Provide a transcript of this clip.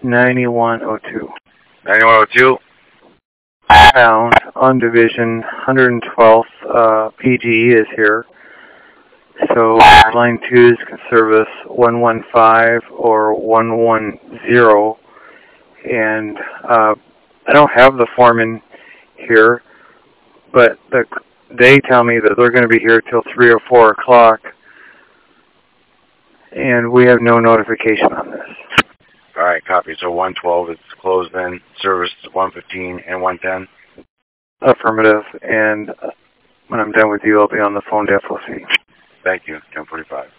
9102. 9102? Pound on division 112th. PGE is here. So line 2s can service 115 or 110. And I don't have the foreman here, but they tell me that they're going to be here till 3 or 4 o'clock, and we have no notification on this. All right, copy. So 112 is closed then. Service 115 and 110? Affirmative. And when I'm done with you, I'll be on the phone to FOC. Thank you. 1045.